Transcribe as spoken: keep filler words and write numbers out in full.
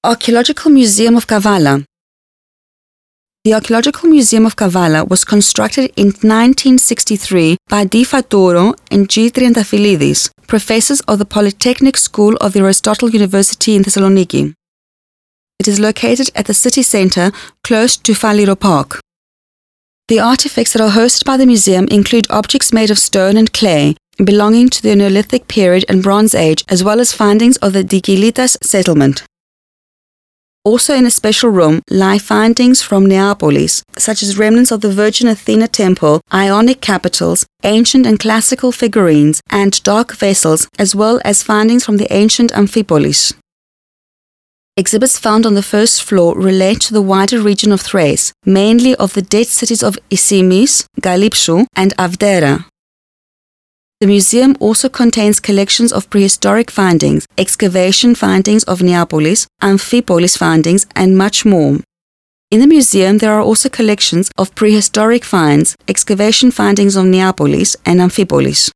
Archaeological Museum of Kavala. The Archaeological Museum of Kavala was constructed in nineteen sixty-three by D. Fattouro and G. Triantafylidis, professors of the Polytechnic School of the Aristotle University in Thessaloniki. It is located at the city centre, close to Faliro Park. The artifacts that are hosted by the museum include objects made of stone and clay, belonging to the Neolithic period and Bronze Age, as well as findings of the Dikilitas settlement. Also in a special room lie findings from Neapolis, such as remnants of the Virgin Athena Temple, Ionic capitals, ancient and classical figurines, and dark vessels, as well as findings from the ancient Amphipolis. Exhibits found on the first floor relate to the wider region of Thrace, mainly of the dead cities of Isimis, Galypsou, and Avdera. The museum also contains collections of prehistoric findings, excavation findings of Neapolis, Amphipolis findings, and much more. In the museum there are also collections of prehistoric finds, excavation findings of Neapolis and Amphipolis.